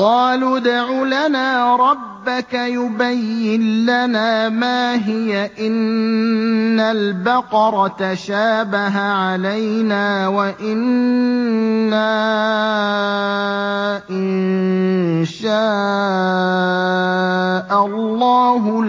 قَالُوا ادْعُ لَنَا رَبَّكَ يُبَيِّن لَّنَا مَا هِيَ إِنَّ الْبَقَرَ تَشَابَهَ عَلَيْنَا وَإِنَّا إِن شَاءَ اللَّهُ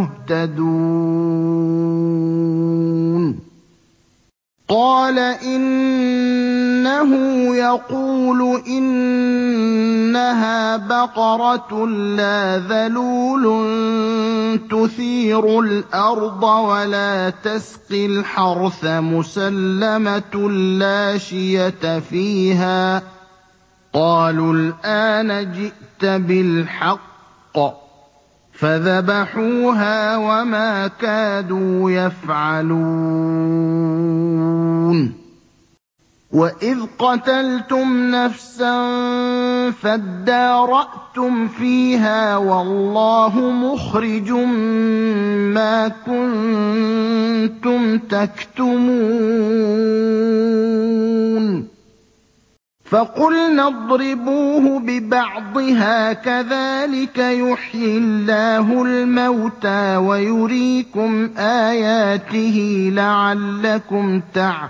لَمُهْتَدُونَ قَالَ إِنَّهُ يَقُولُ إِنَّهَا بَقَرَةٌ لَّا ذَلُولٌ تُثِيرُ الْأَرْضَ وَلَا تَسْقِي الْحَرْثَ مُسَلَّمَةٌ لَّا شِيَةَ فِيهَا قَالُوا الْآنَ جِئْتَ بِالْحَقِّ فَذَبَحُوهَا وَمَا كَادُوا يَفْعَلُونَ وَإِذْ قَتَلْتُمْ نَفْسًا فَادَّارَأْتُمْ فِيهَا وَاللَّهُ مُخْرِجٌ مَّا كُنتُمْ تَكْتُمُونَ فَقُلْنَا اضْرِبُوهُ بِبَعْضِهَا كَذَٰلِكَ يُحْيِي اللَّهُ الْمَوْتَىٰ وَيُرِيكُمْ آيَاتِهِ لَعَلَّكُمْ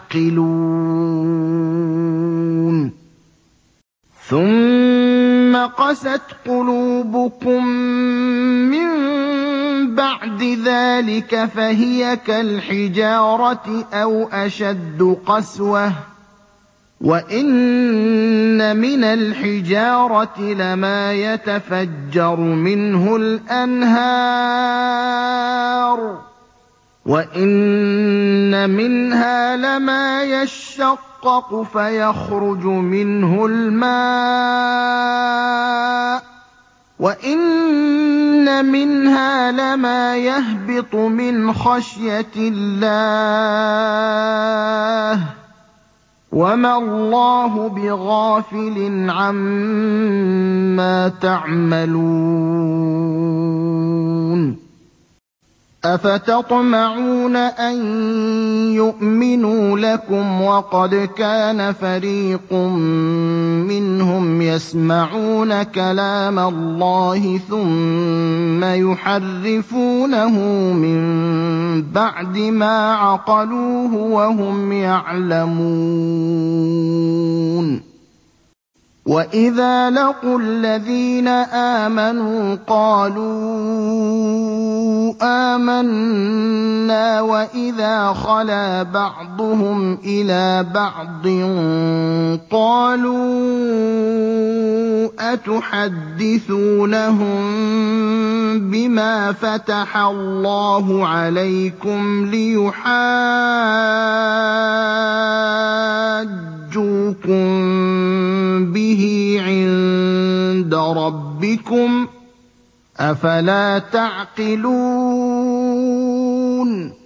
تَعْقِلُونَ ثُمَّ قَسَتْ قُلُوبُكُم مِّن بَعْدِ ذَٰلِكَ فَهِيَ كَالْحِجَارَةِ أَوْ أَشَدُّ قَسْوَةً ۚ وَإِنَّ مِنَ الْحِجَارَةِ لَمَا يَتَفَجَّرُ مِنْهُ الْأَنْهَارُ ۚ وَإِنَّ مِنْهَا لَمَا يَشَّقَّقُ فَيَخْرُجُ مِنْهُ الْمَاءُ ۚ وَإِنَّ مِنْهَا لَمَا يَهْبِطُ مِنْ خَشْيَةِ اللَّهِ ۗ وَمَا اللَّهُ بِغَافِلٍ عَمَّا تَعْمَلُونَ أَفَتَطْمَعُونَ أَن يُؤْمِنُوا لَكُمْ وَقَدْ كَانَ فَرِيقٌ مِّنْهُمْ يَسْمَعُونَ كَلَامَ اللَّهِ ثُمَّ يُحَرِّفُونَهُ مِن بَعْدِ مَا عَقَلُوهُ وَهُمْ يَعْلَمُونَ وَإِذَا لَقُوا الَّذِينَ آمَنُوا قَالُوا آمَنَّا وَإِذَا خَلَا بَعْضُهُمْ إِلَىٰ بَعْضٍ قَالُوا أَتُحَدِّثُونَهُم بِمَا فَتَحَ اللَّهُ عَلَيْكُمْ لِيُحَاجُّوكُم بِهِ عِندَ رَبِّكُمْ ۚ أَفَلَا تَعْقِلُونَ